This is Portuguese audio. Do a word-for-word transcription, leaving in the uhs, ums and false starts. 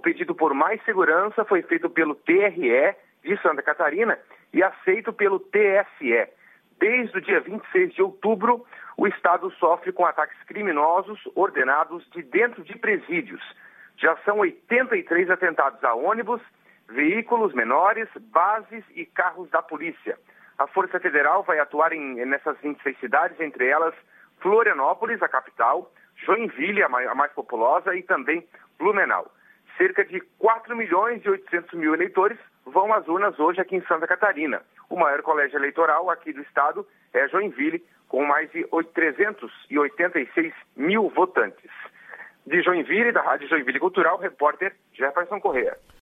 pedido por mais segurança foi feito pelo T R E de Santa Catarina e aceito pelo T S E. Desde o dia vinte e seis de outubro, o Estado sofre com ataques criminosos ordenados de dentro de presídios. Já são oitenta e três atentados a ônibus, veículos menores, bases e carros da polícia. A Força Federal vai atuar em, nessas vinte e seis cidades, entre elas Florianópolis, a capital, Joinville, a mais, a mais populosa, e também Blumenau. Cerca de quatro milhões e oitocentos mil eleitores vão às urnas hoje aqui em Santa Catarina. O maior colégio eleitoral aqui do estado é Joinville, com mais de trezentos e oitenta e seis mil votantes. De Joinville, da Rádio Joinville Cultural, repórter Jefferson Corrêa.